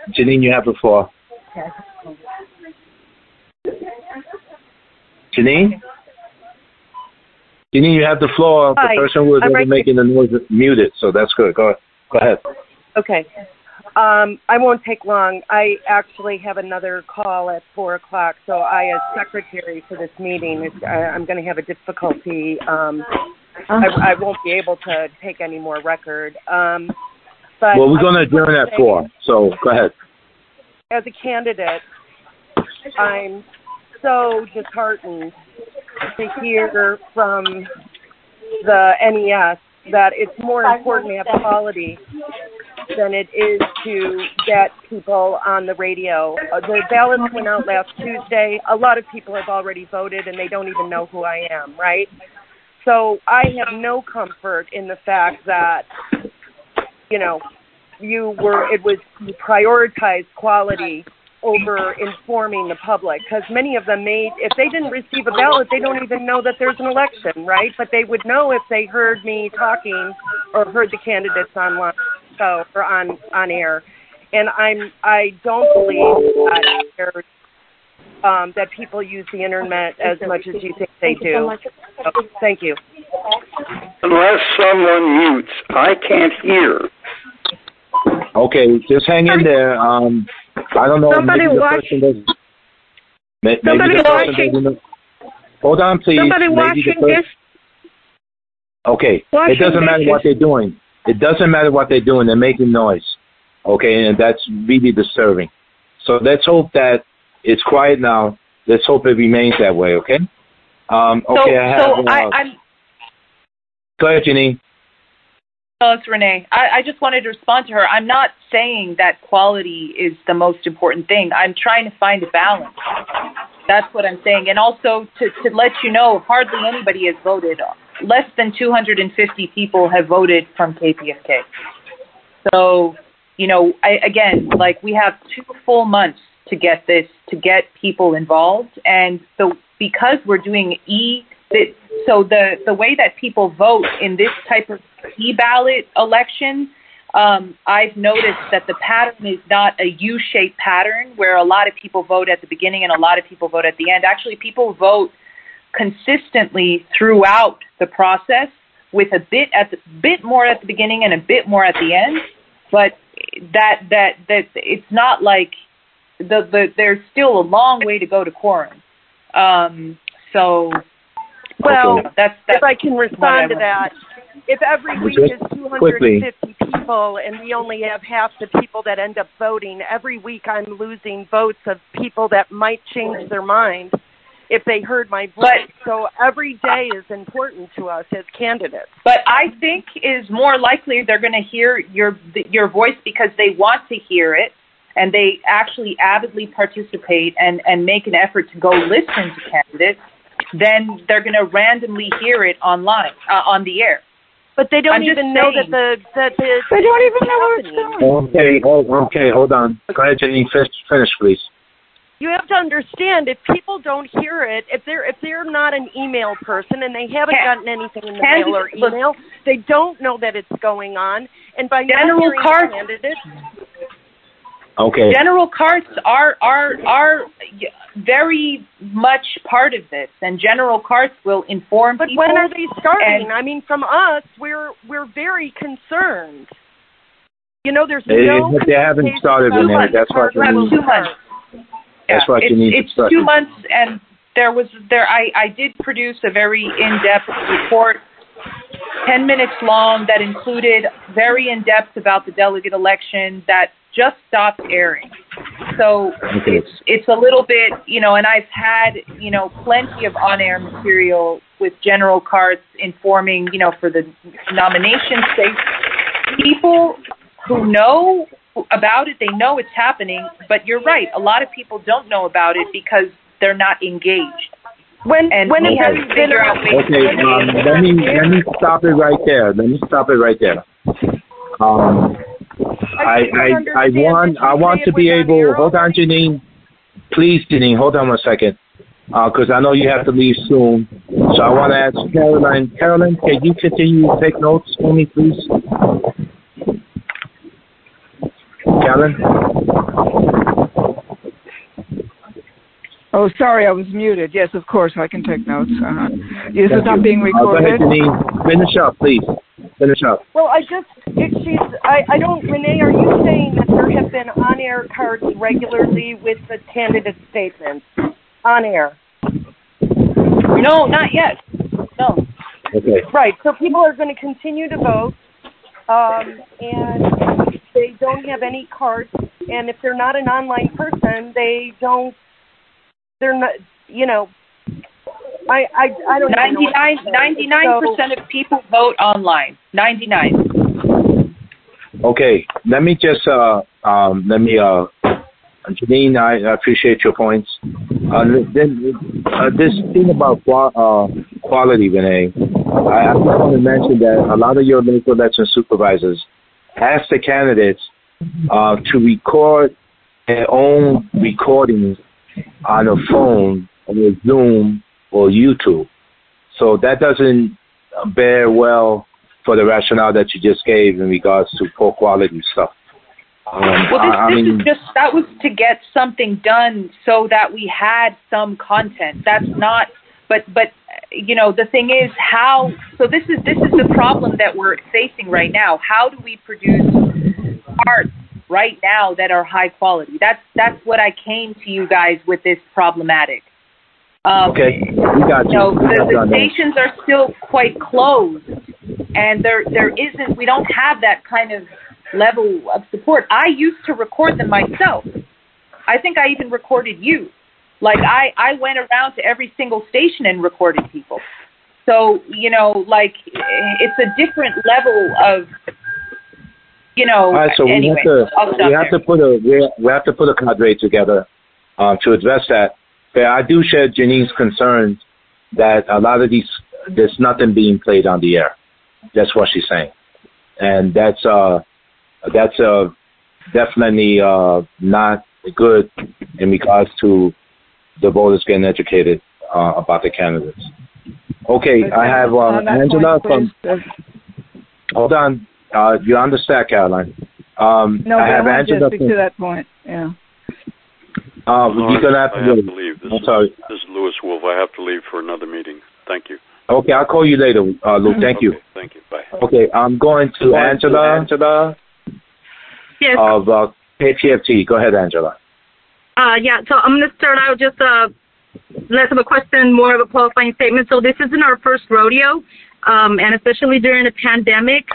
Janine, you have the floor. Janine? Janine, you have the floor. The person who was making the noise is muted, so that's good. Go ahead. Okay. I won't take long. I actually have another call at 4 o'clock, so I, as secretary for this meeting, I'm going to have a difficulty. I won't be able to take any more record. But well, we're going to adjourn at 4, so go ahead. As a candidate, I'm so disheartened to hear from the NES that it's more important to have quality than it is to get people on the radio. The ballots went out last Tuesday. A lot of people have already voted, and they don't even know who I am, right? So I have no comfort in the fact that, you prioritized quality over informing the public, because many of them if they didn't receive a ballot, they don't even know that there's an election, right? But they would know if they heard me talking or heard the candidates online, or on air. And I don't believe that people use the internet as much as you think they do. So, thank you. Unless someone mutes, I can't hear. Okay, just hang in there. I don't know. Somebody watching. Somebody watching. Hold on, please. Somebody watching this. Okay, it doesn't matter what they're doing. It doesn't matter what they're doing. They're making noise. Okay, and that's really disturbing. So let's hope that it's quiet now. Let's hope it remains that way. Okay. Okay. I'm. Go ahead, Janine. Oh, it's Renee. I just wanted to respond to her. I'm not saying that quality is the most important thing. I'm trying to find a balance. That's what I'm saying. And also to let you know, hardly anybody has voted. Less than 250 people have voted from KPFK. So, we have 2 full months to get people involved. And so because we're doing the way that people vote in this type of e-ballot election, I've noticed that the pattern is not a U-shaped pattern where a lot of people vote at the beginning and a lot of people vote at the end. Actually, people vote consistently throughout the process, with a bit more at the beginning and a bit more at the end. But that it's not like there's still a long way to go to quorum. That's if I can respond to that. If every week is 250 people and we only have half the people that end up voting, every week I'm losing votes of people that might change their mind if they heard my voice. So every day is important to us as candidates. But I think is more likely they're going to hear your voice because they want to hear it, and they actually avidly participate and make an effort to go listen to candidates. Then they're going to randomly hear it online, on the air. But they don't even know that they don't even know where it's going. Okay, hold on. Go ahead, Janine. Finish, please. You have to understand, if people don't hear it, if they're not an email person and they haven't gotten anything in the mail or email, they don't know that it's going on. And by General Carts, okay. General Carts are very much part of this, and General Carts will inform people. But when are they starting? From us, we're very concerned. There's they haven't started, Renee. That's what you need. 2 months. That's what you need. It's 2 months, and I did produce a very in-depth report, 10 minutes long, that included very in-depth about the delegate election that just stopped airing. So it's a little bit, and I've had, plenty of on-air material with General Carts informing, for the nomination state. People who know about it, they know it's happening, but you're right. A lot of people don't know about it because they're not engaged. Let me stop it right there. I want to be able. Hold on, Janine. Please, Janine, hold on 1 second, because I know you have to leave soon. So I want to ask Caroline. Caroline, can you continue to take notes for me, please? Karen? Oh, sorry, I was muted. Yes, of course, I can take notes. This is not being recorded. Go ahead, Janine. Finish up, please. Finish up. Well, I don't, Renee, are you saying that there have been on-air cards regularly with the candidate statements? On air? No, not yet. No. Okay. Right, so people are going to continue to vote, and they don't have any cards, and if they're not an online person, they're not, I don't know. 99% of people vote online. 99. Okay, let me just, Janine, I appreciate your points. This thing about quality, Renee, I just want to mention that a lot of your local election supervisors ask the candidates to record their own recordings on a phone or Zoom or YouTube. So that doesn't bear well for the rationale that you just gave in regards to poor quality stuff. That was to get something done so that we had some content. That's not, but the thing is this is the problem that we're facing right now. How do we produce art right now that are high quality? That's what I came to you guys with this problematic. Okay, we got you. The stations are still quite closed, and we don't have that kind of level of support. I used to record them myself. I think I even recorded you. Like I went around to every single station and recorded people. So, it's a different level of, All right, so anyway, we have to put a cadre together to address that. But I do share Janine's concerns that a lot of there's nothing being played on the air. That's what she's saying. And that's definitely not good in regards to the voters getting educated about the candidates. Okay, I have Angela from. Hold on, you understand, Caroline? No, I have Angela Angela just speak to that point. Yeah. You're gonna have to leave. I'm sorry. This is Louis Wolf. I have to leave for another meeting. Thank you. Okay, I'll call you later, Lou. Thank you. Thank you. Bye. Okay, I'm going to Angela. Yes. Of KPFT. Go ahead, Angela. Yeah, so I'm going to start out just less of a question, more of a qualifying statement. So this isn't our first rodeo, and especially during a pandemic,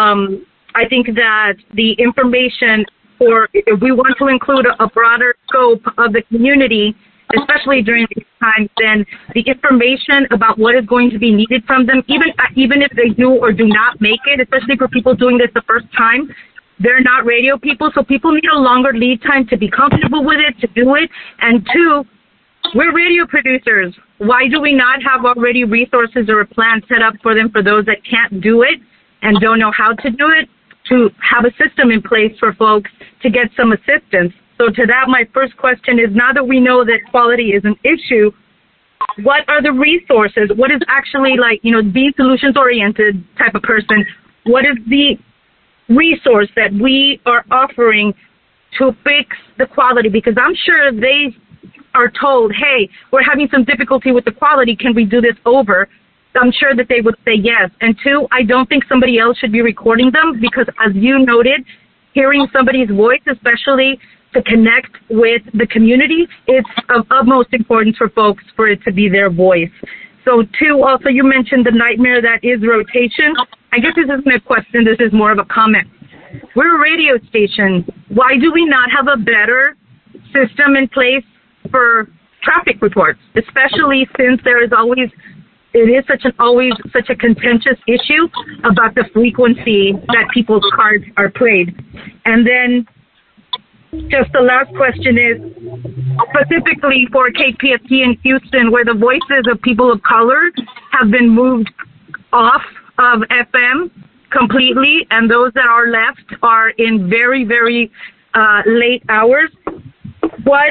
I think that the information, or if we want to include a broader scope of the community, especially during these times, then the information about what is going to be needed from them, even if they do or do not make it, especially for people doing this the first time, they're not radio people, so people need a longer lead time to be comfortable with it, to do it. And two, we're radio producers. Why do we not have already resources or a plan set up for them, for those that can't do it and don't know how to do it, to have a system in place for folks to get some assistance? So to that, my first question is, now that we know that quality is an issue, what are the resources? What is actually, being solutions-oriented type of person, what is the resource that we are offering to fix the quality? Because I'm sure they are told, hey, we're having some difficulty with the quality, can we do this over? I'm sure that they would say yes. And two, I don't think somebody else should be recording them, because as you noted, hearing somebody's voice, especially to connect with the community, it's of utmost importance for folks for it to be their voice. So two, also you mentioned the nightmare that is rotation. I guess this isn't a question, this is more of a comment. We're a radio station. Why do we not have a better system in place for traffic reports, especially since it is such a contentious issue about the frequency that people's cards are played? And then just the last question is, specifically for KPFT in Houston, where the voices of people of color have been moved off of FM completely, and those that are left are in very, very late hours. What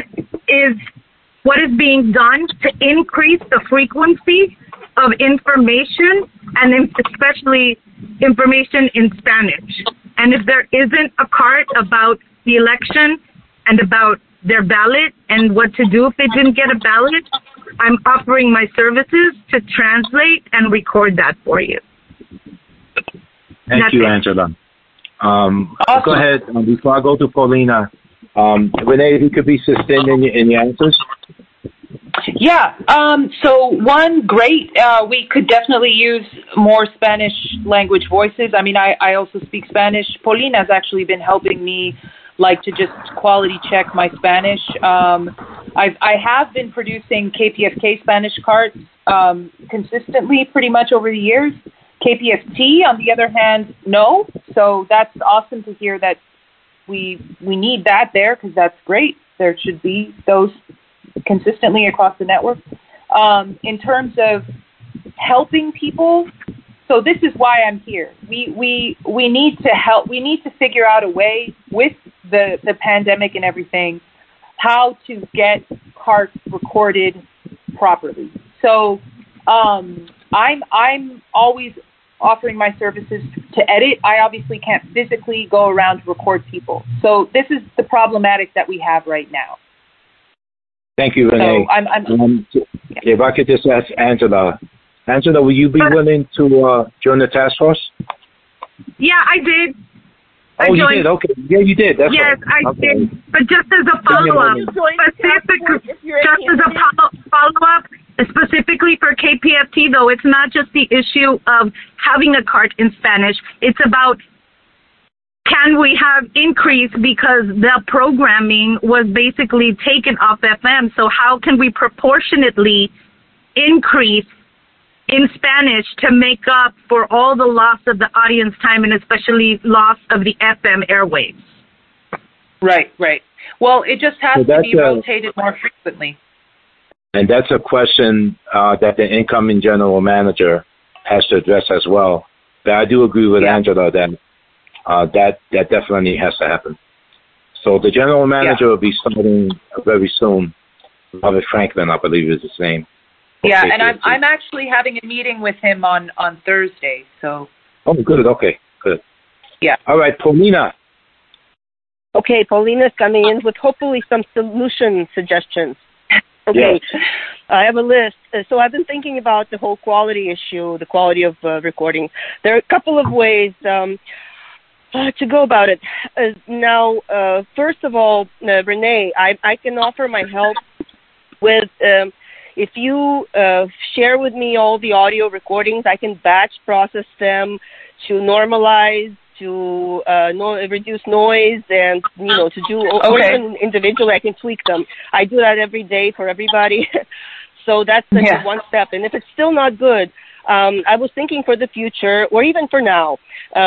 is being done to increase the frequency of information, and especially information in Spanish? And if there isn't a cart about the election and about their ballot and what to do if they didn't get a ballot, I'm offering my services to translate and record that for you. Thank you, Angela. Awesome. Go ahead. Before I go to Paulina, Renee, if you could be sustained in your answers. Yeah. So one, great. We could definitely use more Spanish language voices. I mean, I also speak Spanish. Paulina has actually been helping me, like, to just quality check my Spanish. I have been producing KPFK Spanish cards consistently pretty much over the years. KPFT, on the other hand, no. So that's awesome to hear that we need that there, because that's great. There should be those consistently across the network. In terms of helping people, so this is why I'm here. We need to help. We need to figure out a way with the pandemic and everything, how to get carts recorded properly. So I'm always offering my services to edit. I obviously can't physically go around to record people. So this is the problematic that we have right now. Thank you, Renee. So if I could just ask Angela. Angela, will you be willing to join the task force? Yeah, I did. Oh, you did? Okay. Yeah, you did. That's yes, right. I did. But just as a follow-up, specifically for KPFT, though, it's not just the issue of having a cart in Spanish. It's about, can we have increase because the programming was basically taken off FM? So how can we proportionately increase in Spanish to make up for all the loss of the audience time and especially loss of the FM airwaves? Right. Well, it just has to be rotated more frequently. And that's a question that the incoming general manager has to address as well. But I do agree with Angela that that definitely has to happen. So the general manager will be starting very soon. Robert Franklin, I believe, is his name. Yeah, and I'm actually having a meeting with him on Thursday. So. Oh, good. Okay, good. Yeah. All right, Paulina. Okay, Paulina's coming in with hopefully some solution suggestions. Okay, yes. I have a list. So I've been thinking about the whole quality issue, the quality of recording. There are a couple of ways to go about it. Now, first of all, Renee, I can offer my help with, if you share with me all the audio recordings, I can batch process them to normalize, to reduce noise, and to do or even individually I can tweak them. I do that every day for everybody. So that's one step. And if it's still not good, I was thinking for the future, or even for now,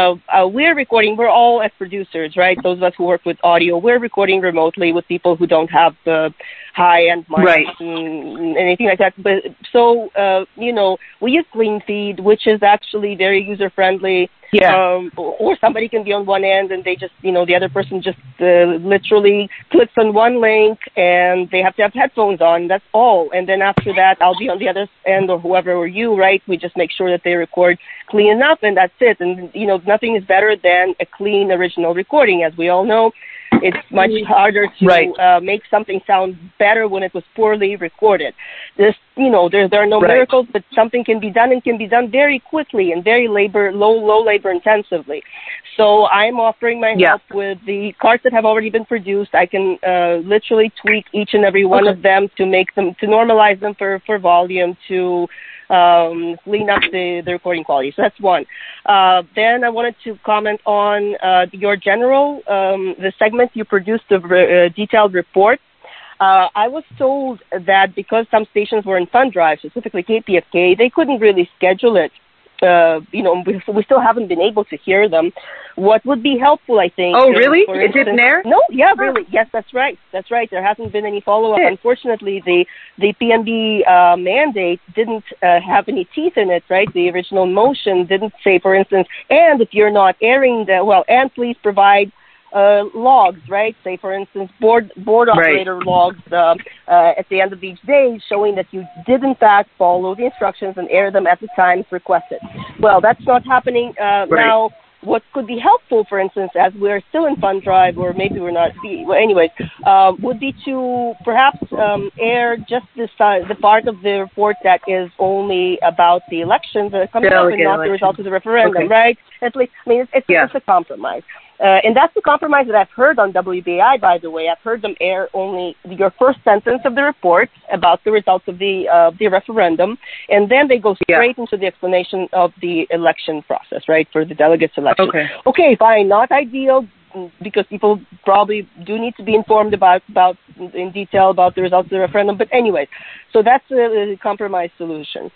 we're all as producers, right? Those of us who work with audio, we're recording remotely with people who don't have the high-end mics and anything like that. But so, we use CleanFeed, which is actually very user-friendly. Yeah. Or somebody can be on one end and they just, the other person just literally clicks on one link and they have to have headphones on. That's all. And then after that, I'll be on the other end, or whoever, or you, right? We just make sure that they record clean enough, and that's it. And, nothing is better than a clean original recording. As we all know, it's much harder to make something sound better when it was poorly recorded. There are no miracles, but something can be done, and can be done very quickly and very low labor intensively. So I'm offering my help with the cards that have already been produced. I can literally tweak each and every one of them to make them, to normalize them for volume, to clean up the recording quality. So that's one. Then I wanted to comment on your general, the segment you produced, the detailed report. I was told that because some stations were in fund drive, specifically KPFK, they couldn't really schedule it. We still haven't been able to hear them. What would be helpful, I think. Oh, really? It didn't air? No, yeah, really. Yes, that's right. That's right. There hasn't been any follow-up. Unfortunately, the PNB mandate didn't have any teeth in it, right? The original motion didn't say, for instance, and if you're not airing and please provide logs, right? Say, for instance, board operator logs at the end of each day showing that you did, in fact, follow the instructions and air them at the times requested. Well, that's not happening now. what could be helpful, for instance, as we're still in fund drive, or maybe we're not, would be to perhaps air just the part of the report that is only about the elections that are coming up and not the results of the referendum, right? At least, it's a compromise. And that's the compromise that I've heard on WBAI, by the way. I've heard them air only your first sentence of the report about the results of the referendum, and then they go straight into the explanation of the election process, right, for the delegates election. Okay, fine, not ideal, because people probably do need to be informed about in detail about the results of the referendum. But anyway, so that's a compromise solution.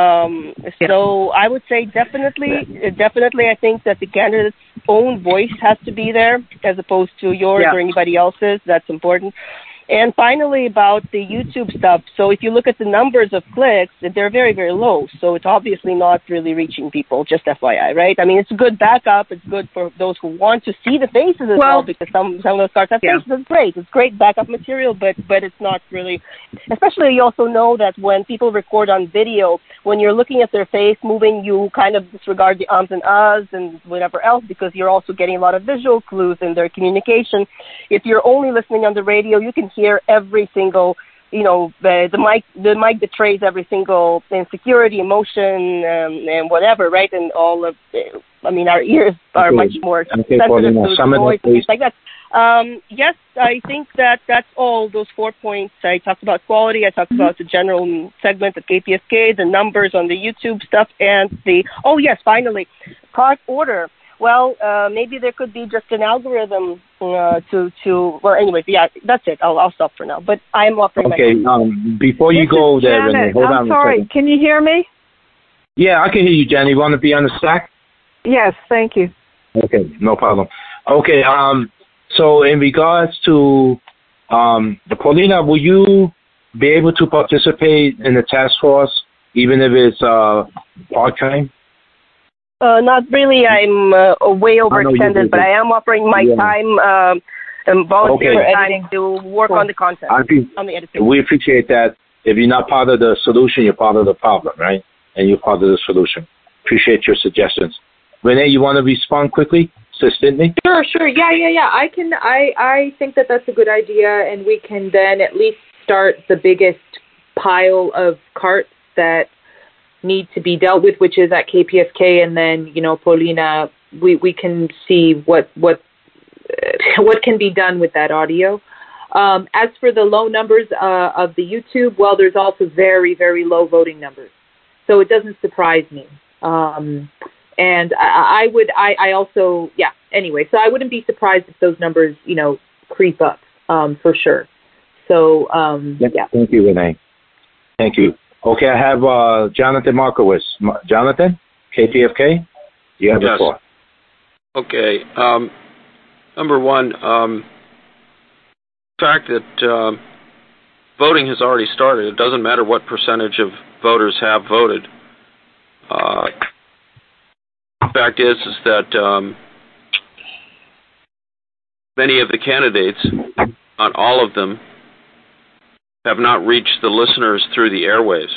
So I would say definitely, I think that the candidate's own voice has to be there as opposed to yours or anybody else's. That's important. And finally, about the YouTube stuff. So if you look at the numbers of clicks, they're very, very low. So it's obviously not really reaching people, just FYI, right? I mean, it's a good backup. It's good for those who want to see the faces as well, because some of those cards have faces. It's great. It's great backup material, but it's not really, especially you also know that when people record on video, when you're looking at their face moving, you kind of disregard the ums and ahs and whatever else, because you're also getting a lot of visual clues in their communication. If you're only listening on the radio, you can hear every single, the mic betrays every single insecurity, emotion, and whatever, right? And all of, our ears are much more sensitive to noise and things like that. Yes, I think that's all those 4 points. I talked about quality. I talked about the general segment of KPFK, the numbers on the YouTube stuff, and finally, card order. Well, maybe there could be just an algorithm that's it. I'll stop for now. But I'm offering before you go there, Renee, hold on I'm sorry. a second. Can you hear me? Yeah, I can hear you, Jenny. You want to be on the stack? Yes, thank you. Okay, no problem. Okay, so in regards to Paulina, will you be able to participate in the task force, even if it's part-time? Not really. I'm way overextended, but I am offering my time and volunteer time to work on the content, on the editing. We appreciate that. If you're not part of the solution, you're part of the problem, right? And you're part of the solution. Appreciate your suggestions. Renee, you want to respond quickly, succinctly? Sure. Yeah. I think that's a good idea, and we can then at least start the biggest pile of carts that need to be dealt with, which is at KPFK, and then Paulina, we can see what can be done with that audio. As for the low numbers of the YouTube, well, there's also very, very low voting numbers, so it doesn't surprise me. And anyway, so I wouldn't be surprised if those numbers creep up for sure. So Thank you, Renee. Thank you. Okay, I have Jonathan Markowitz. Jonathan, KPFK, you have the floor. Okay. Number one, the fact that voting has already started. It doesn't matter what percentage of voters have voted. The fact is that many of the candidates, not all of them, have not reached the listeners through the airwaves.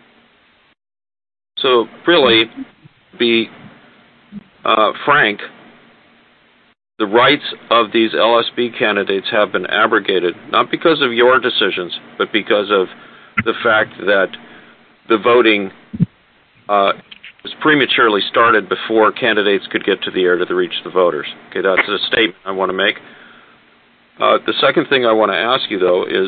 So really, be frank, the rights of these LSB candidates have been abrogated, not because of your decisions, but because of the fact that the voting was prematurely started before candidates could get to the air to reach the voters. Okay, that's a statement I want to make. The second thing I want to ask you, though, is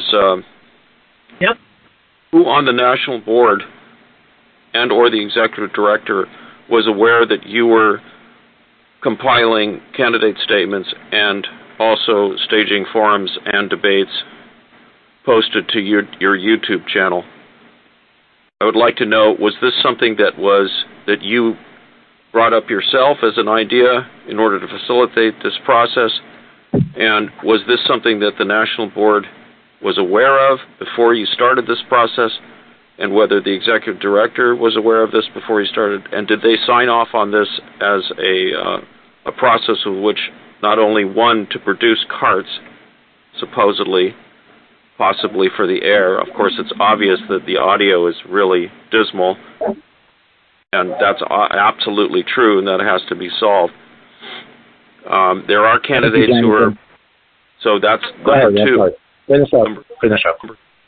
who on the national board and or the executive director was aware that you were compiling candidate statements and also staging forums and debates posted to your YouTube channel? I would like to know, was this something that you brought up yourself as an idea in order to facilitate this process? And was this something that the national board was aware of before you started this process, and whether the executive director was aware of this before you started? And did they sign off on this as a process of which not only one, to produce carts, supposedly, possibly for the air. Of course, it's obvious that the audio is really dismal, and that's absolutely true, and that has to be solved. There are candidates who are. So that's number two. Finish up.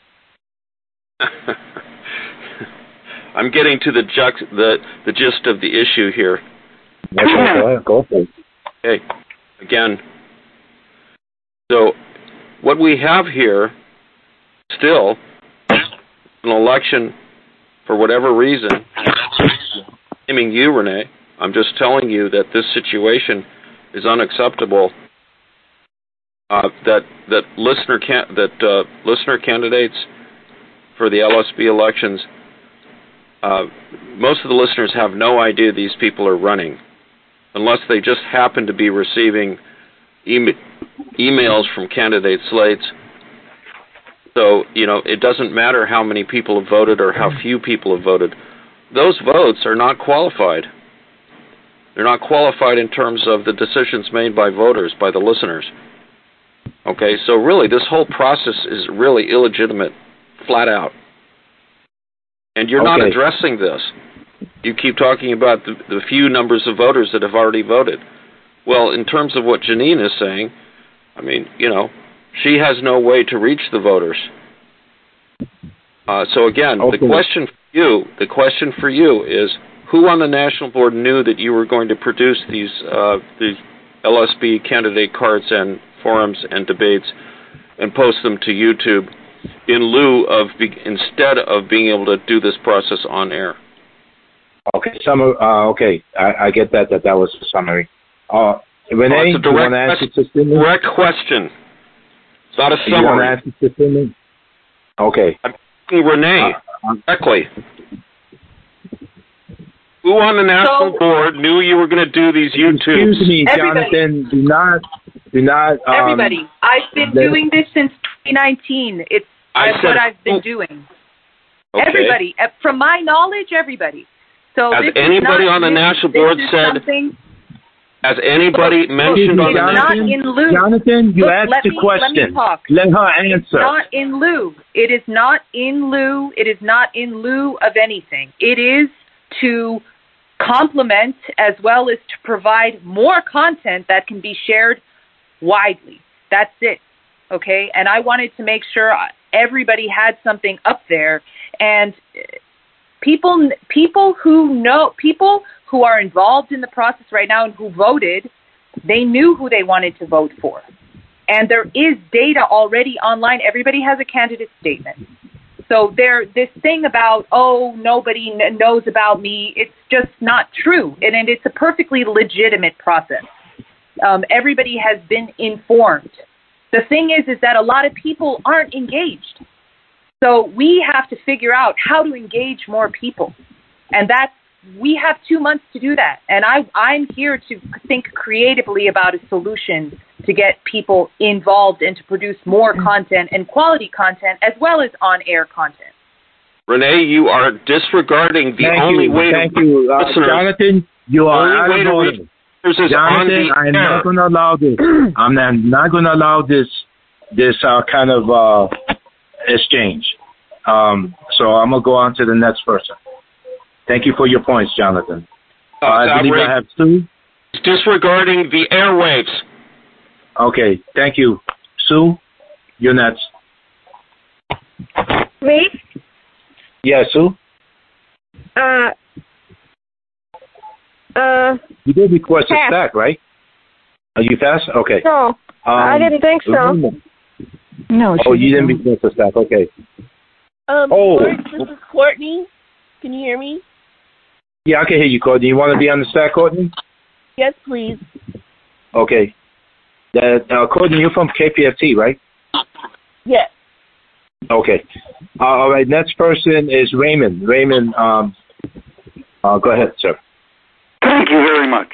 I'm getting to the gist of the issue here. Go for it. Okay. Again. So what we have here, still, an election, for whatever reason, naming you, Renee, I'm just telling you that this situation is unacceptable. That listener candidates for the LSB elections, most of the listeners have no idea these people are running, unless they just happen to be receiving emails from candidate slates. So, it doesn't matter how many people have voted or how few people have voted. Those votes are not qualified. They're not qualified in terms of the decisions made by voters, by the listeners. Okay, so really this whole process is really illegitimate, flat out. And you're not addressing this. You keep talking about the few numbers of voters that have already voted. Well, in terms of what Janine is saying, I mean, she has no way to reach the voters. So again, the question for you is, who on the national board knew that you were going to produce these LSB candidate cards and forums and debates and post them to YouTube instead of being able to do this process on air? Okay, I get that was a summary. Renee, it's a direct question. It's not a summary. You want to answer this to me? Okay. I'm asking Renee directly. Who on the national board knew you were going to do these YouTubes? Excuse me, Jonathan. Do not. Everybody. I've been doing this since 2019. It's what I've been doing. Okay. Everybody, from my knowledge, everybody. So has anybody on the national board said? Has anybody mentioned on the national board? Jonathan, you asked the question. Let me talk. Let her answer. Not in lieu. It is not in lieu. It is not in lieu of anything. It is to complement as well as to provide more content that can be shared widely. That's it. Okay? And I wanted to make sure everybody had something up there. And people who are involved in the process right now and who voted, they knew who they wanted to vote for. And there is data already online. Everybody has a candidate statement. So this thing about, nobody knows about me, it's just not true. And it's a perfectly legitimate process. Everybody has been informed. The thing is that a lot of people aren't engaged. So we have to figure out how to engage more people. And we have 2 months to do that. And I'm here to think creatively about a solution to get people involved and to produce more content and quality content as well as on-air content. Renee, you are disregarding the only way to reach listeners. Jonathan, you are out of order. Jonathan, I'm not going to allow this. I'm not going to allow this kind of exchange. So I'm going to go on to the next person. Thank you for your points, Jonathan. I believe I have Sue. Disregarding the airwaves. Okay, thank you. Sue, you're next. Me? Yeah, Sue? You did request a stack, right? Are you fast? Okay. No, I didn't think so. No. You didn't request a stack, okay. This is Courtney. Can you hear me? Yeah, I can hear you, Courtney. You want to be on the stack, Courtney? Yes, please. Okay. Courtney, you're from KPFT, right? Yes. Okay. All right, next person is Raymond. Raymond, go ahead, sir. Thank you very much.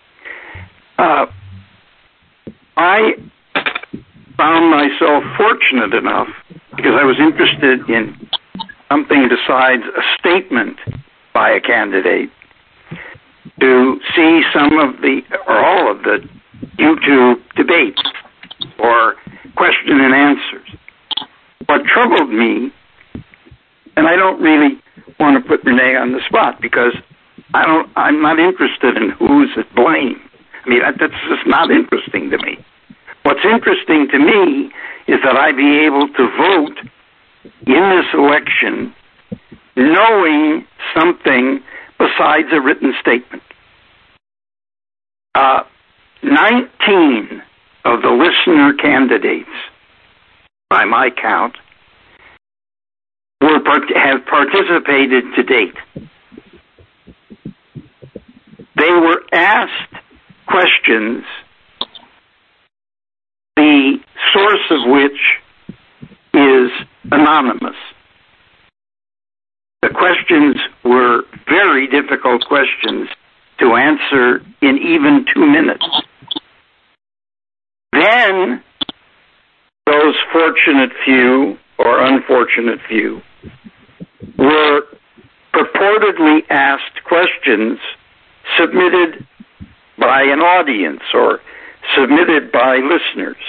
I found myself fortunate enough, because I was interested in something besides a statement by a candidate, to see some of or all of the YouTube debates or question and answers. What troubled me, and I don't really want to put Renee on the spot because I'm not interested in who's at blame. I mean, that's just not interesting to me. What's interesting to me is that I be able to vote in this election knowing something besides a written statement. 19 of the listener candidates, by my count, have participated to date. They were asked questions, the source of which is anonymous. The questions were very difficult questions to answer in even 2 minutes. Then, those fortunate few, or unfortunate few, were purportedly asked questions submitted by an audience or submitted by listeners.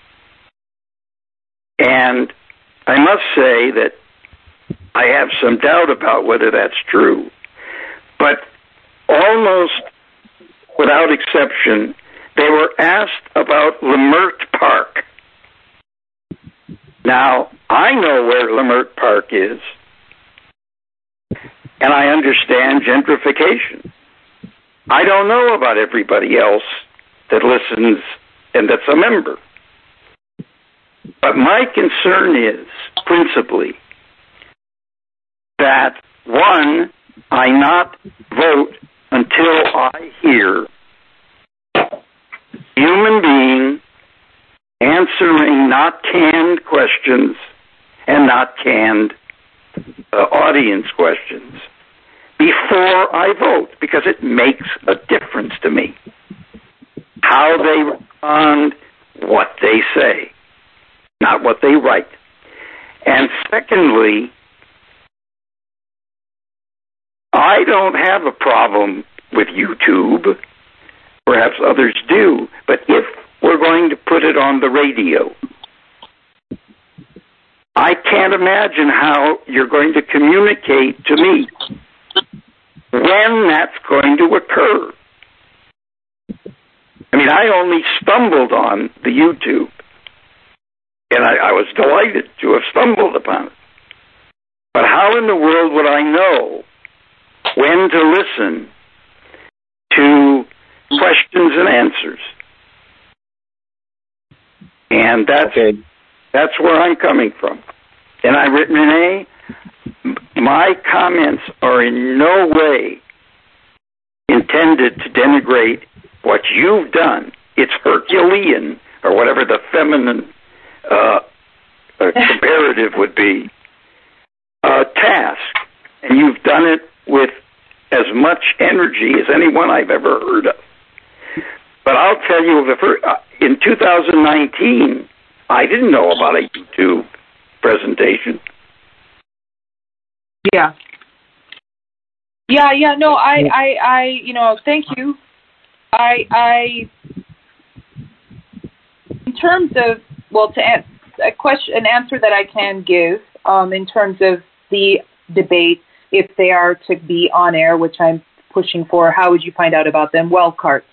And I must say that I have some doubt about whether that's true. But almost without exception, they were asked about Leimert Park. Now, I know where Leimert Park is, and I understand gentrification. I don't know about everybody else that listens and that's a member. But my concern is, principally, that, one, I not vote until I hear human being answering not canned questions and not canned audience questions before I vote, because it makes a difference to me how they respond, what they say, not what they write. And secondly, I don't have a problem with YouTube. Perhaps others do. But if we're going to put it on the radio, I can't imagine how you're going to communicate to me when that's going to occur. I mean, I only stumbled on the YouTube, and I was delighted to have stumbled upon it. But how in the world would I know when to listen to questions and answers? And that's where I'm coming from. And Renee, my comments are in no way intended to denigrate what you've done. It's Herculean, or whatever the feminine comparative would be, task. And you've done it with as much energy as anyone I've ever heard of. But I'll tell you, in 2019, I didn't know about a YouTube presentation. Yeah. No, I, thank you. In terms of, an answer that I can give, in terms of the debate, if they are to be on air, which I'm pushing for, how would you find out about them? Well, carts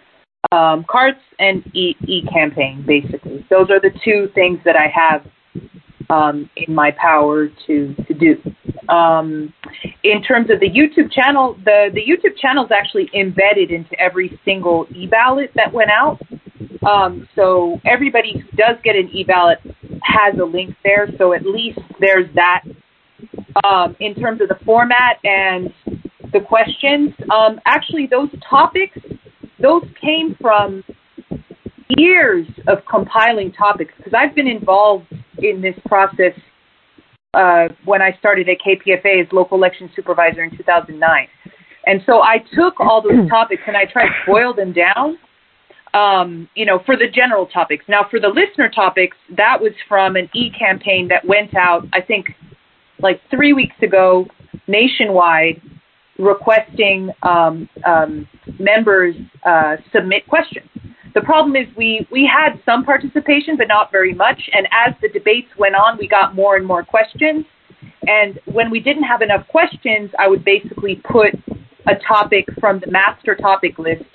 and e-campaign, basically. Those are the two things that I have in my power to do. In terms of the YouTube channel, the YouTube channel is actually embedded into every single e-ballot that went out. So everybody who does get an e-ballot has a link there. So at least there's that. In terms of the format and the questions, actually those topics, those came from years of compiling topics, because I've been involved in this process when I started at KPFA as local election supervisor in 2009. And so I took all those topics and I tried to boil them down, for the general topics. Now, for the listener topics, that was from an e-campaign that went out, I think, like 3 weeks ago, nationwide, requesting members submit questions. The problem is we had some participation, but not very much. And as the debates went on, we got more and more questions. And when we didn't have enough questions, I would basically put a topic from the master topic list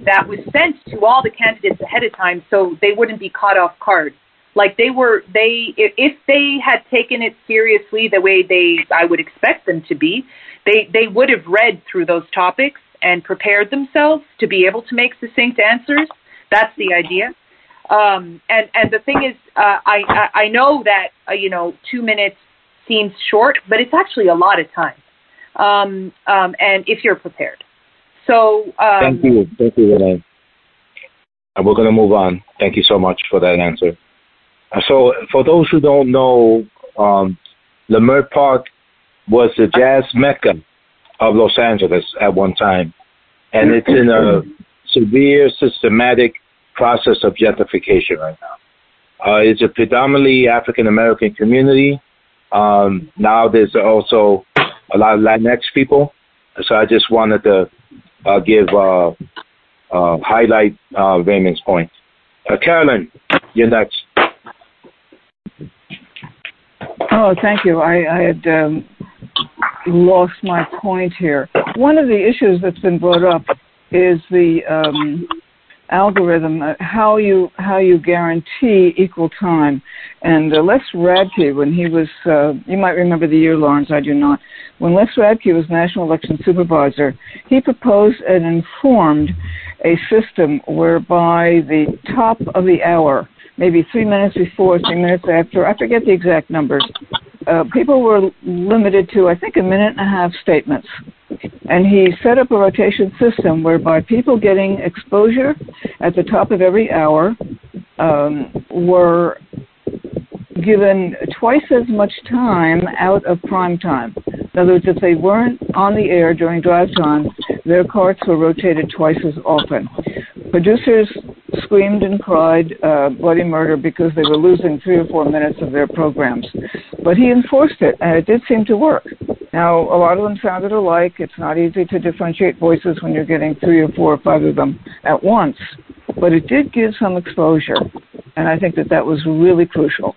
that was sent to all the candidates ahead of time so they wouldn't be caught off guard. Like if they had taken it seriously the way I would expect them to be, they would have read through those topics and prepared themselves to be able to make succinct answers. That's the idea. And the thing is, I know that 2 minutes seems short, but it's actually a lot of time. And if you're prepared. So thank you, Renee. And we're going to move on. Thank you so much for that answer. So, for those who don't know, Leimert Park was the jazz mecca of Los Angeles at one time, and it's in a severe, systematic process of gentrification right now. It's a predominantly African-American community. Now there's also a lot of Latinx people, so I just wanted to highlight Raymond's point. Carolyn, you're next. Oh, thank you. I had lost my point here. One of the issues that's been brought up is the algorithm, how you guarantee equal time. And Les Radke, when he was, you might remember the year, Lawrence, I do not. When Les Radke was National Election Supervisor, he proposed and informed a system whereby the top of the hour, maybe 3 minutes before, 3 minutes after, I forget the exact numbers, people were limited to, I think, 1.5 minute statements. And he set up a rotation system whereby people getting exposure at the top of every hour were given twice as much time out of prime time. In other words, if they weren't on the air during drive time, their carts were rotated twice as often. Producers screamed and cried bloody murder because they were losing 3 or 4 minutes of their programs. But he enforced it, and it did seem to work. Now, a lot of them sounded alike. It's not easy to differentiate voices when you're getting 3 or 4 or 5 of them at once. But it did give some exposure, and I think that was really crucial.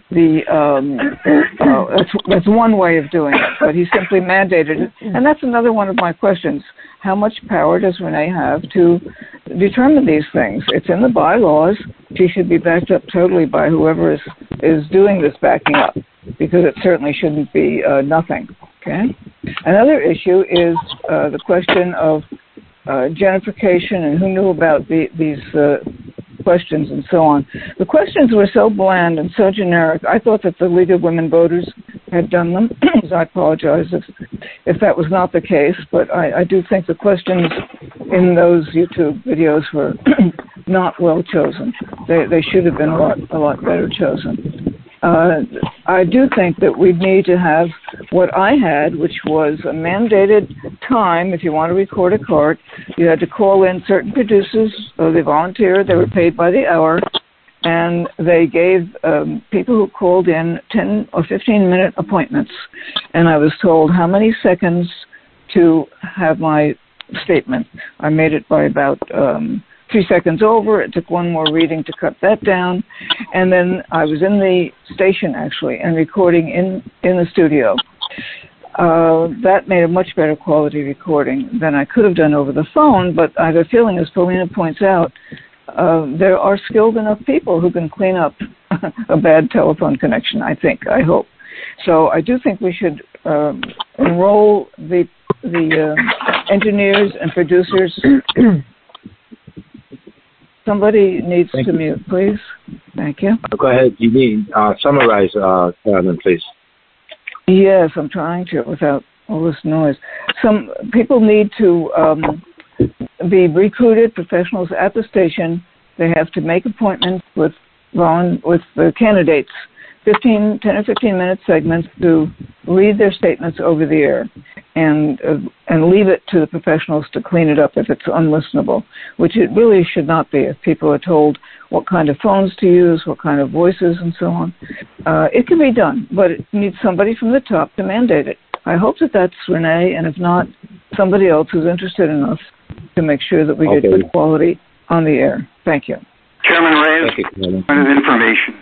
That's one way of doing it, but he simply mandated it. And that's another one of my questions. How much power does Renee have to determine these things? It's in the bylaws. She should be backed up totally by whoever is doing this backing up, because it certainly shouldn't be nothing. Okay. Another issue is the question of gentrification and who knew about these questions and so on. The questions were so bland and so generic. I thought that the League of Women Voters had done them. I apologize if that was not the case, but I do think the questions in those YouTube videos were not well chosen. They should have been a lot better chosen. I do think that we need to have what I had, which was a mandated time. If you want to record a cart, you had to call in certain producers. They volunteered. They were paid by the hour. And they gave people who called in 10 or 15-minute appointments. And I was told how many seconds to have my statement. I made it by about 3 seconds over. It took one more reading to cut that down. And then I was in the station, actually, and recording in the studio. That made a much better quality recording than I could have done over the phone. But I have a feeling, as Paulina points out, there are skilled enough people who can clean up a bad telephone connection, I hope. So I do think we should enroll the engineers and producers. Somebody needs to mute, please. Thank you. Go ahead. You need summarize, Carolyn, please. Yes, I'm trying to without all this noise. Some people need to be recruited, professionals at the station. They have to make appointments with the candidates, 10 or 15-minute segments to read their statements over the air and leave it to the professionals to clean it up if it's unlistenable, which it really should not be if people are told what kind of phones to use, what kind of voices, and so on. It can be done, but it needs somebody from the top to mandate it. I hope that's Renee, and if not, somebody else who's interested enough to make sure that we get good quality on the air. Thank you. Chairman Reyes, point of information.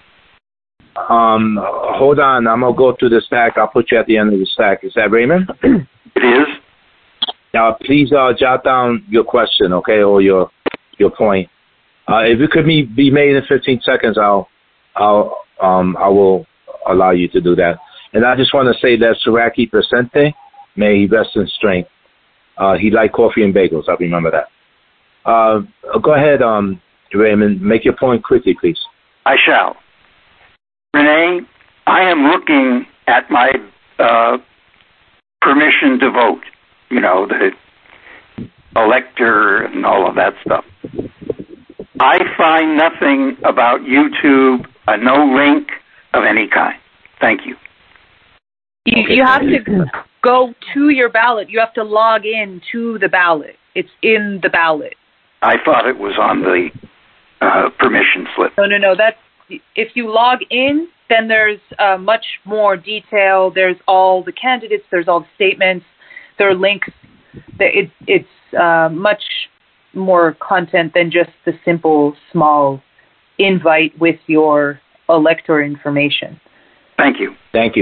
Hold on. I'm going to go through the stack. I'll put you at the end of the stack. Is that Raymond? It is. Please jot down your question, okay, or your point. If it could be made in 15 seconds, I will allow you to do that. And I just want to say that Siraki Presente, may he rest in strength. He liked coffee and bagels. I remember that. Go ahead, Raymond. Make your point quickly, please. I shall. Renee, I am looking at my permission to vote. You know, the elector and all of that stuff. I find nothing about YouTube, no link of any kind. Thank you. You have to go to your ballot. You have to log in to the ballot. It's in the ballot. I thought it was on the permission slip. No. That's if you log in, then there's much more detail. There's all the candidates. There's all the statements. There are links. It's much more content than just the simple small invite with your elector information. Thank you.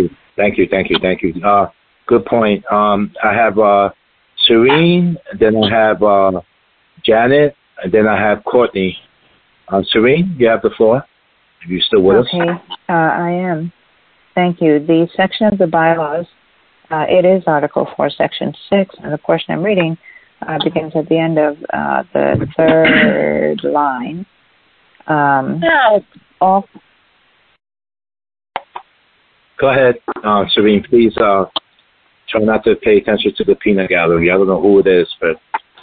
Good point. I have Serene, then I have Janet, and then I have Courtney. Serene, you have the floor. Are you still with us? Okay, I am. Thank you. The section of the bylaws, it is Article 4, Section 6, and the portion I'm reading begins at the end of the third line. Go ahead, Serene. Please try not to pay attention to the peanut gallery. I don't know who it is, but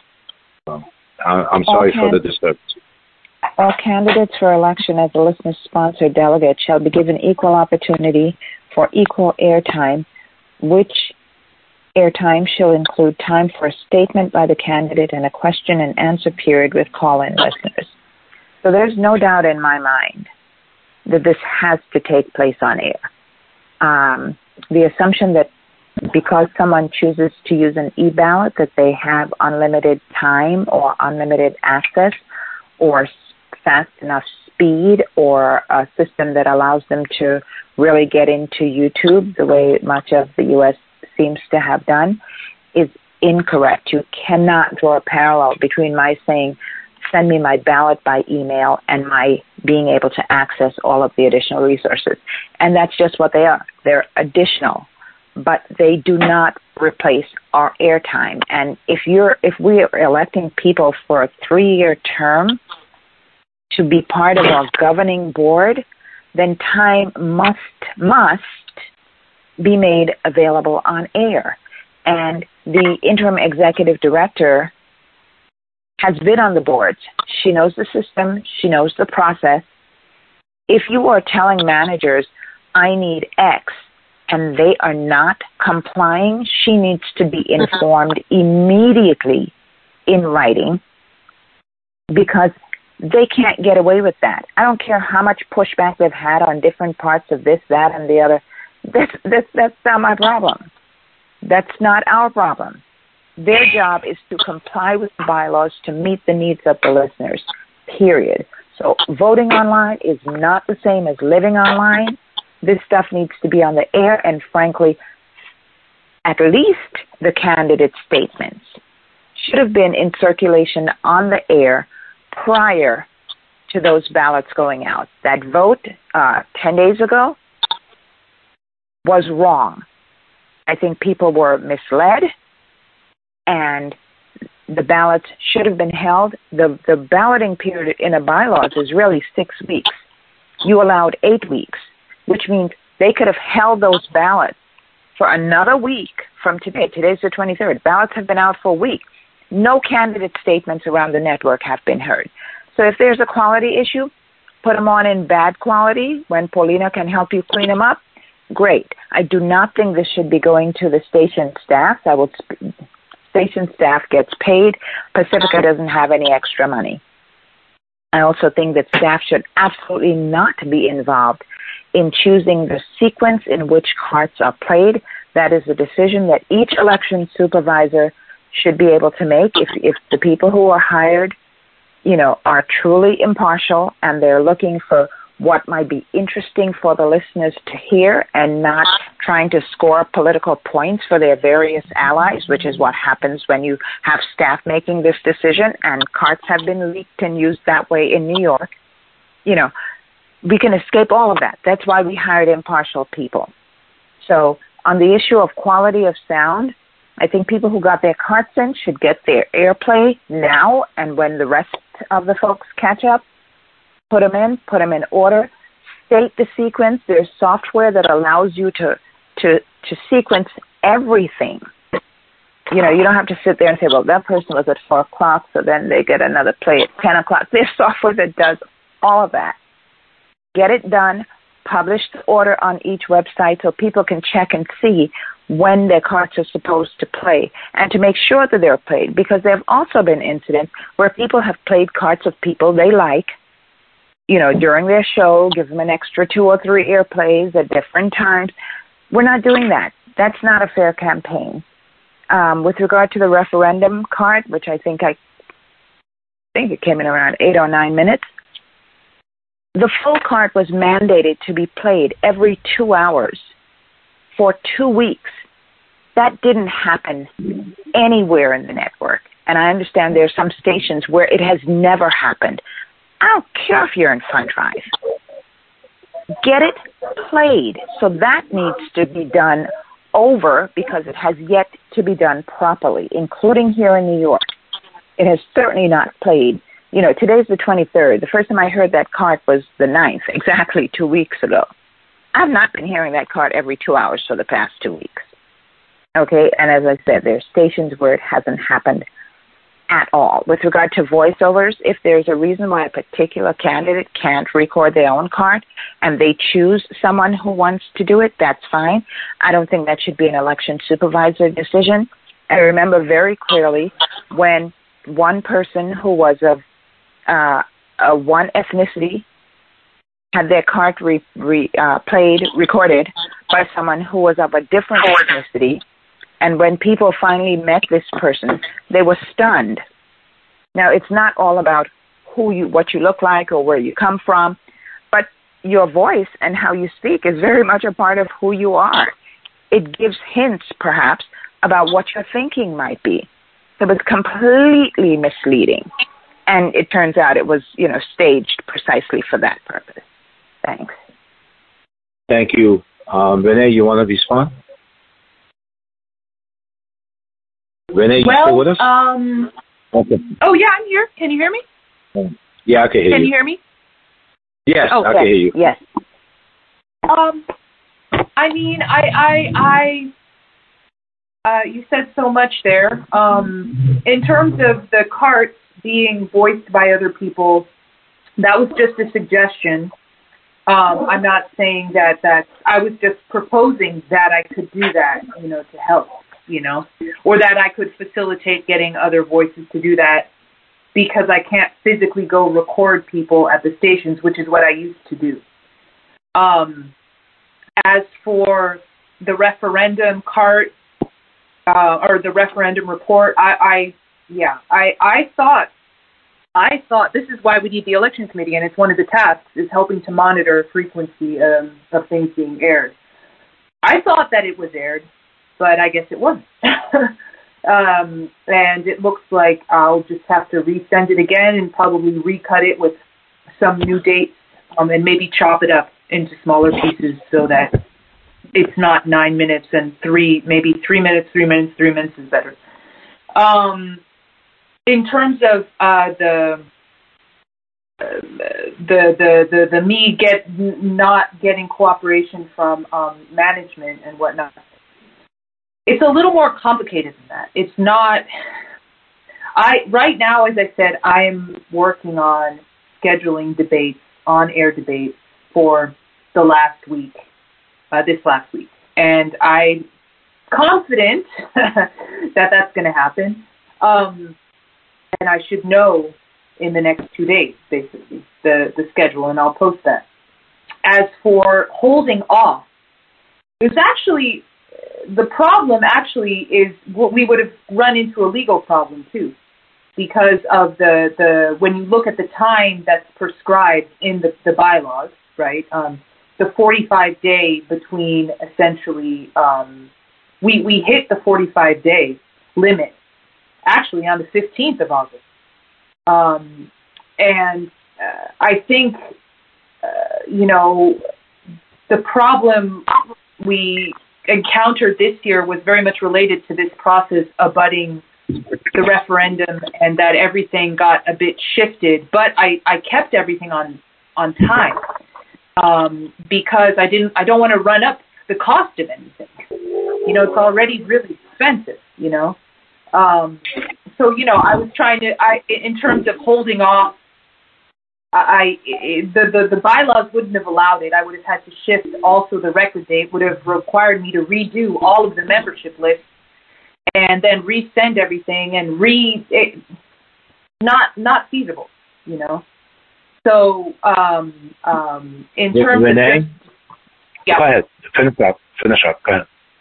I'm sorry for the disturbance. All candidates for election as a listener-sponsored delegate shall be given equal opportunity for equal airtime, which airtime shall include time for a statement by the candidate and a question and answer period with call-in listeners. So there's no doubt in my mind that this has to take place on air. The assumption that because someone chooses to use an e-ballot that they have unlimited time or unlimited access or fast enough speed or a system that allows them to really get into YouTube the way much of the U.S. seems to have done is incorrect. You cannot draw a parallel between my saying, send me my ballot by email and my being able to access all of the additional resources. And that's just what they are. They're additional, but they do not replace our airtime. And if we are electing people for a 3-year term to be part of our governing board, then time must be made available on air. And the interim executive director has been on the boards. She knows the system. She knows the process. If you are telling managers, I need X, and they are not complying, she needs to be informed immediately in writing because they can't get away with that. I don't care how much pushback they've had on different parts of this, that, and the other. That's not my problem. That's not our problem. Their job is to comply with the bylaws to meet the needs of the listeners, period. So voting online is not the same as living online. This stuff needs to be on the air, and frankly, at least the candidate statements should have been in circulation on the air prior to those ballots going out. That vote 10 days ago was wrong. I think people were misled, and the ballots should have been held. The balloting period in the bylaws is really 6 weeks. You allowed 8 weeks, which means they could have held those ballots for another week from today. Today's the 23rd. Ballots have been out for a week. No candidate statements around the network have been heard. So if there's a quality issue, put them on in bad quality when Paulina can help you clean them up. Great. I do not think this should be going to the station staff. Station staff gets paid. Pacifica doesn't have any extra money. I also think that staff should absolutely not be involved in choosing the sequence in which cards are played. That is a decision that each election supervisor should be able to make. If the people who are hired, are truly impartial and they're looking for what might be interesting for the listeners to hear and not trying to score political points for their various allies, which is what happens when you have staff making this decision, and carts have been leaked and used that way in New York. We can escape all of that. That's why we hired impartial people. So on the issue of quality of sound, I think people who got their carts in should get their airplay now, and when the rest of the folks catch up, put them in order, state the sequence. There's software that allows you to sequence everything. You don't have to sit there and say, well, that person was at 4 o'clock, so then they get another play at 10 o'clock. There's software that does all of that. Get it done, publish the order on each website so people can check and see when their carts are supposed to play, and to make sure that they're played, because there have also been incidents where people have played carts of people they like, during their show, give them an extra 2 or 3 airplays at different times. We're not doing that. That's not a fair campaign. With regard to the referendum cart, which I think it came in around 8 or 9 minutes, the full cart was mandated to be played every 2 hours for 2 weeks. That didn't happen anywhere in the network. And I understand there are some stations where it has never happened. I don't care if you're in Fun Drive. Get it played. So that needs to be done over, because it has yet to be done properly, including here in New York. It has certainly not played. Today's the 23rd. The first time I heard that cart was the 9th, exactly 2 weeks ago. I've not been hearing that cart every 2 hours for the past 2 weeks. Okay, and as I said, there are stations where it hasn't happened at all. With regard to voiceovers, if there's a reason why a particular candidate can't record their own cart and they choose someone who wants to do it, that's fine. I don't think that should be an election supervisor decision. I remember very clearly when one person who was of one ethnicity had their cart recorded by someone who was of a different ethnicity. And when people finally met this person, they were stunned. Now, it's not all about what you look like or where you come from, but your voice and how you speak is very much a part of who you are. It gives hints, perhaps, about what your thinking might be. So it's completely misleading. And it turns out it was, staged precisely for that purpose. Thanks. Thank you. Renee, you want to respond? Renee, you still with us? Okay. Oh, yeah, I'm here. Can you hear me? Yeah, I can hear you. Can you hear me? Yes, I can hear you. Yes. I mean, you said so much there. In terms of the carts being voiced by other people, that was just a suggestion. I'm not saying that I was just proposing that I could do that, to help, or that I could facilitate getting other voices to do that, because I can't physically go record people at the stations, which is what I used to do. As for the referendum cart, or the referendum report, I thought this is why we need the election committee, and it's one of the tasks is helping to monitor frequency of things being aired. I thought that it was aired, but I guess it wasn't. And it looks like I'll just have to resend it again and probably recut it with some new dates, and maybe chop it up into smaller pieces so that it's not 9 minutes and 3 minutes. 3 minutes is better. In terms of the me not getting cooperation from management and whatnot, it's a little more complicated than that. It's not. Right now, as I said, I am working on scheduling debates, on-air debates for the last week, this last week, and I'm confident that that's going to happen. And I should know in the next 2 days, basically, the schedule, and I'll post that. As for holding off, there's actually, the problem actually is what we would have run into a legal problem too, because of the when you look at the time that's prescribed in the bylaws, right? The 45-day between essentially, we hit the 45-day limit actually on the 15th of August. And I think, the problem we encountered this year was very much related to this process abutting the referendum, and that everything got a bit shifted. But I kept everything on time because I don't want to run up the cost of anything. It's already really expensive. So I was trying to, in terms of holding off. The bylaws wouldn't have allowed it. I would have had to shift also the record date, would have required me to redo all of the membership lists and then resend everything and not feasible, So in terms Renee? of yeah. Go ahead. Finish up. Go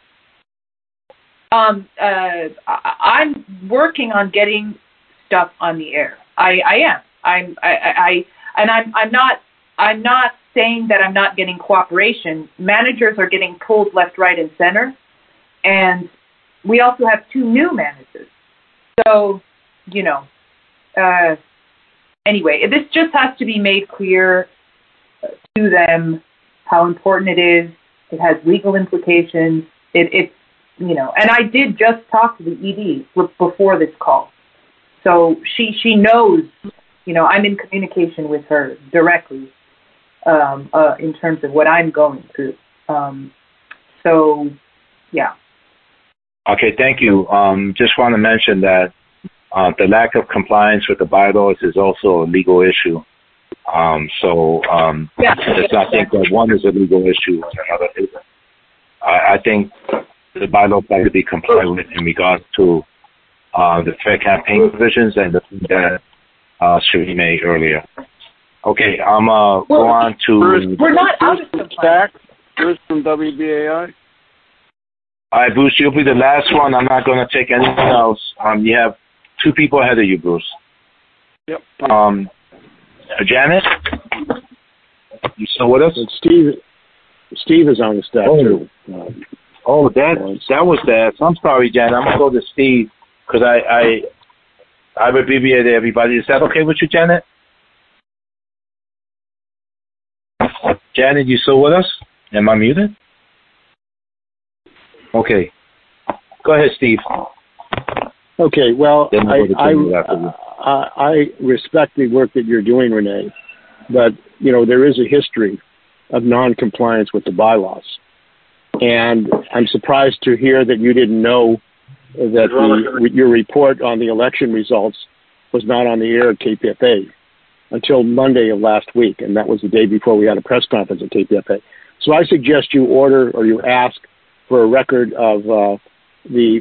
ahead. I'm working on getting stuff on the air. I am. I'm not saying that I'm not getting cooperation. Managers are getting pulled left, right, and center, and we also have 2 new managers. So, anyway, this just has to be made clear to them how important it is. It has legal implications. It's and I did just talk to the ED before this call, so she knows. I'm in communication with her directly in terms of what I'm going through. So, yeah. Okay, thank you. Just want to mention that the lack of compliance with the bylaws is also a legal issue. Let's not think that one is a legal issue and another isn't. I think the bylaws have to be complied with in regards to the fair campaign provisions and the thing that Cherie made earlier. Okay, I'm go on to. We're not out of compliance. Bruce from WBAI. All right, Bruce, you'll be the last one. I'm not going to take anything else. You have 2 people ahead of you, Bruce. Yep. Janet, you still with us? Steve is on the staff too. That was that. I'm sorry, Janet. I'm gonna go to Steve because I've abbreviated everybody. Is that okay with you, Janet? Janet, you still with us? Am I muted? Okay. Go ahead, Steve. Okay, well, I respect the work that you're doing, Renee, but, there is a history of non-compliance with the bylaws. And I'm surprised to hear that you didn't know that your report on the election results was not on the air at KPFA until Monday of last week, and that was the day before we had a press conference at KPFA. So I suggest you order or you ask for a record of the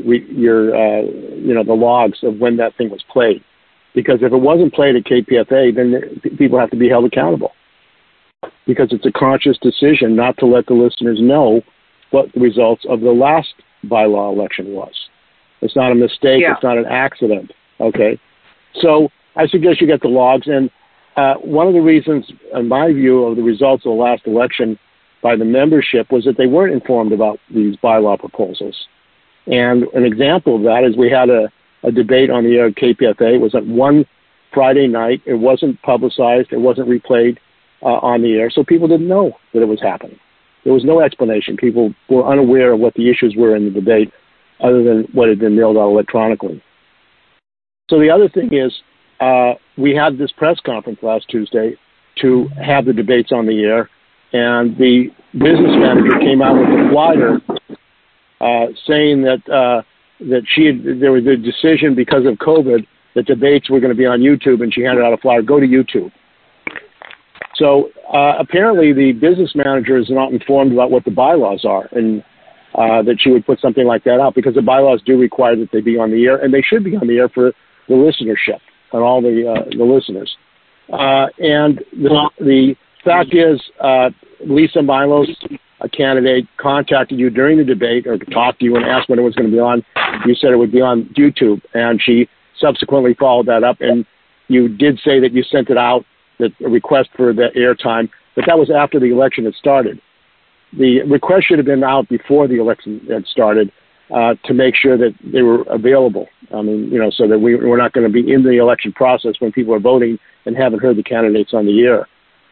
logs of when that thing was played, because if it wasn't played at KPFA, then people have to be held accountable, because it's a conscious decision not to let the listeners know what the results of the last bylaw election was. It's not a mistake. Yeah. It's not an accident. Okay. So I suggest you get the logs. And one of the reasons, in my view, of the results of the last election by the membership was that they weren't informed about these bylaw proposals. And an example of that is we had a debate on the air at KPFA. It was at one Friday night. It wasn't publicized. It wasn't replayed on the air. So people didn't know that it was happening. There was no explanation. People were unaware of what the issues were in the debate other than what had been mailed out electronically. So the other thing is we had this press conference last Tuesday to have the debates on the air, and the business manager came out with a flyer saying that there was a decision because of COVID that debates were going to be on YouTube, and she handed out a flyer, go to YouTube. So apparently the business manager is not informed about what the bylaws are, and that she would put something like that out, because the bylaws do require that they be on the air, and they should be on the air for the listenership and all the listeners. And the fact is, Lisa Milos, a candidate, contacted you during the debate or talked to you and asked when it was going to be on. You said it would be on YouTube, and she subsequently followed that up, and you did say that you sent it out, that a request for the airtime, but that was after the election had started. The request should have been out before the election had started to make sure that they were available. I mean, so that we're not going to be in the election process when people are voting and haven't heard the candidates on the air.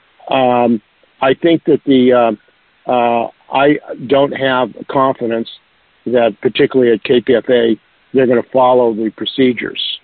I think that I don't have confidence that, particularly at KPFA, they're going to follow the procedures.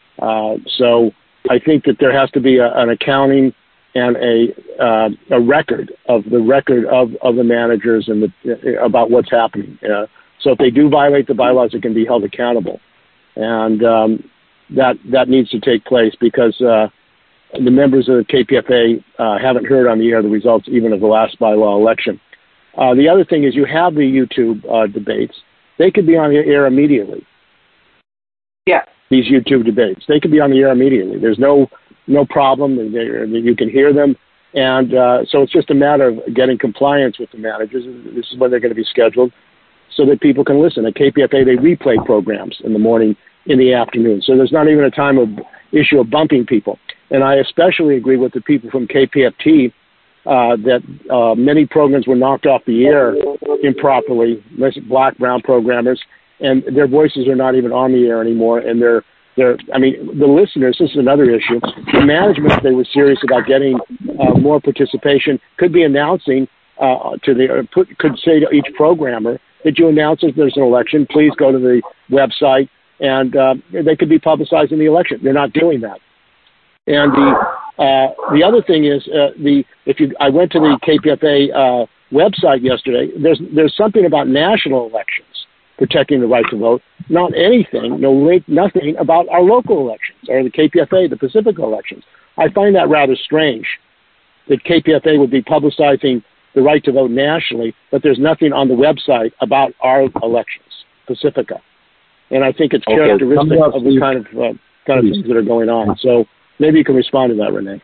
So I think that there has to be an accounting and a record of the managers and about what's happening. So if they do violate the bylaws, it can be held accountable, and that needs to take place because the members of the KPFA haven't heard on the air the results even of the last bylaw election. The other thing is you have the YouTube debates. They could be on the air immediately. Yeah. These YouTube debates, they could be on the air immediately. There's no problem. You can hear them. And so it's just a matter of getting compliance with the managers. This is when they're going to be scheduled so that people can listen. At KPFA, they replay programs in the morning, in the afternoon. So there's not even a time of issue of bumping people. And I especially agree with the people from KPFT that many programs were knocked off the air improperly, black, brown programmers, and their voices are not even on the air anymore. And the listeners, this is another issue. The management, if they were serious about getting more participation, could be announcing could say to each programmer that you announce if there's an election, please go to the website, and they could be publicizing the election. They're not doing that. And the other thing is I went to the KPFA website yesterday. There's something about national elections protecting the right to vote. Not anything, no link, nothing about our local elections or the KPFA, the Pacifica elections. I find that rather strange that KPFA would be publicizing the right to vote nationally, but there's nothing on the website about our elections, Pacifica. And I think it's characteristic of the kind of things that are going on. So maybe you can respond to that, Renee.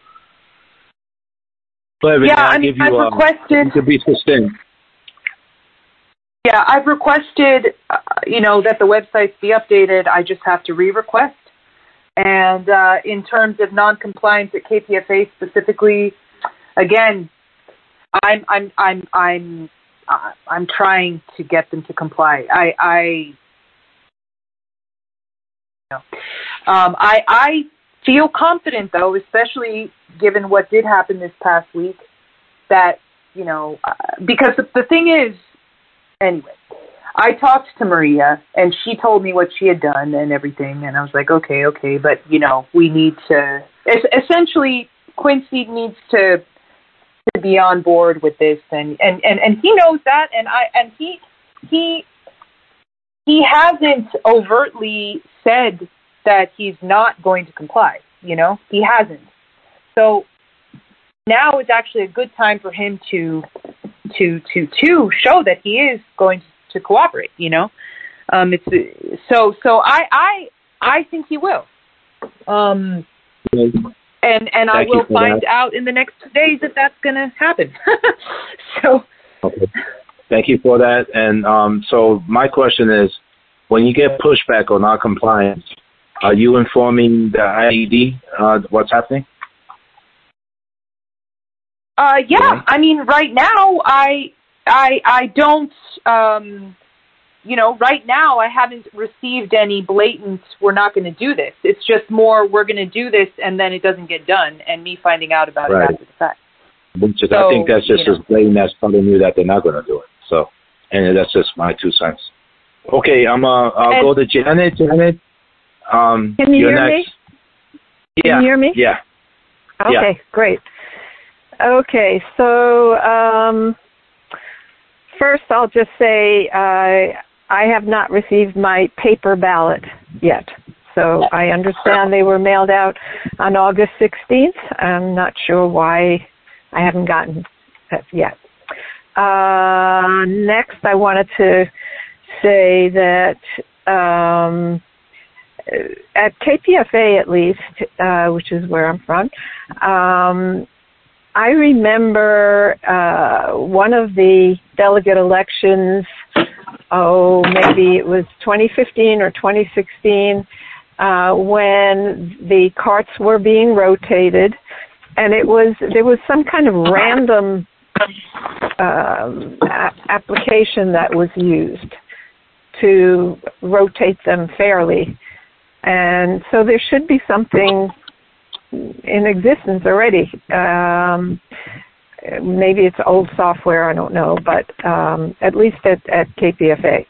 I've requested to be sustained. Yeah, I've requested, that the websites be updated. I just have to re-request. And in terms of non-compliance at KPFA specifically, again, I'm trying to get them to comply. I feel confident, though, especially given what did happen this past week, that, because the thing is, anyway, I talked to Maria, and she told me what she had done and everything, and I was like, okay, but, we need to, essentially, Quincy needs to be on board with this, and he knows that, and he hasn't overtly said that he's not going to comply, he hasn't. So now is actually a good time for him to show that he is going to cooperate, it's so I think he will. And I will find out in the next 2 days if that's going to happen. Okay. Thank you for that. And so my question is, when you get pushback or non-compliance, are you informing the IED what's happening? Yeah. I mean, right now, I don't, right now I haven't received any blatant, we're not going to do this. It's just more, we're going to do this, and then it doesn't get done, and me finding out about it after the fact. Which is, I think that's just as blatant as telling you that they're not going to do it. So, and that's just my 2 cents. Okay, I'll go to Janet. Janet, can you hear me? Yeah. Can you hear me? Yeah. Okay, great. Okay, so first I'll just say I have not received my paper ballot yet. So I understand they were mailed out on August 16th. I'm not sure why I haven't gotten that yet. Next, I wanted to say that at KPFA, at least, which is where I'm from, I remember one of the delegate elections, maybe it was 2015 or 2016, when the carts were being rotated, and there was some kind of random application that was used to rotate them fairly. And so there should be something in existence already. Maybe it's old software, I don't know, but at least at KPFA.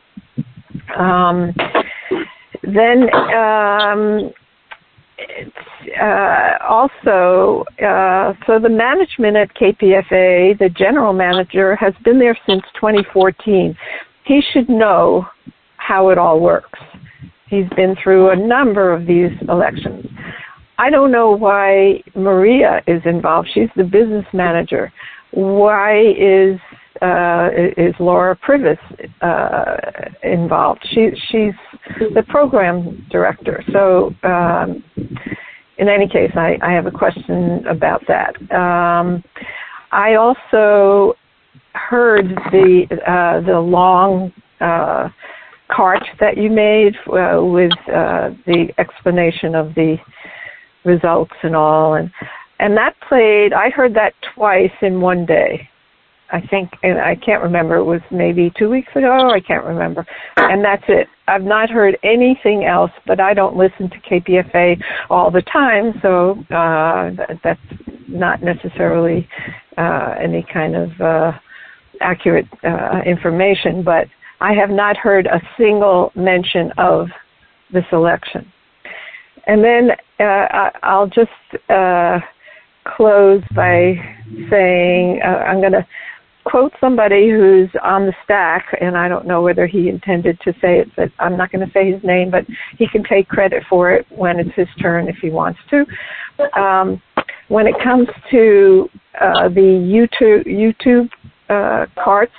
Also, so the management at KPFA, the general manager, has been there since 2014. He should know how it all works. He's been through a number of these elections. I don't know why Maria is involved. She's the business manager. Why is Laura Privis involved? She's the program director. So in any case, I have a question about that. I also heard the long cart that you made with the explanation of the results and all, and that played. I heard that twice in one day. I think, and I can't remember. It was maybe 2 weeks ago. I can't remember. And that's it. I've not heard anything else. But I don't listen to KPFA all the time, so that's not necessarily any kind of accurate information. But I have not heard a single mention of this election. And then I'll just close by saying I'm going to quote somebody who's on the stack, and I don't know whether he intended to say it, but I'm not going to say his name, but he can take credit for it when it's his turn if he wants to. When it comes to the YouTube carts,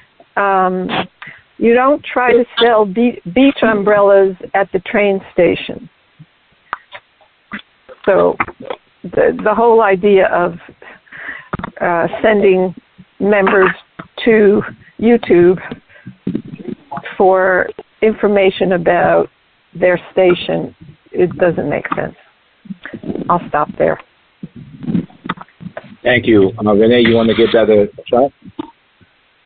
you don't try to sell beach umbrellas at the train station. So the whole idea of sending members to YouTube for information about their station, it doesn't make sense. I'll stop there. Thank you. Renee, you want to give that a shot?